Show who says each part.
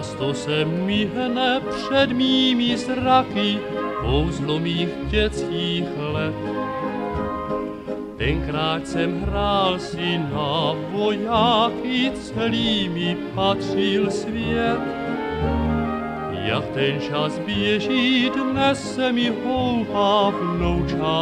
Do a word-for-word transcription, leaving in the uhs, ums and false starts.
Speaker 1: Často se míhne před mými zraky kouzlo mých dětských let. Tenkrát jsem hrál si na vojáky, celý mi patřil svět. Jak ten čas běží, dnes se mi houpá vnoučá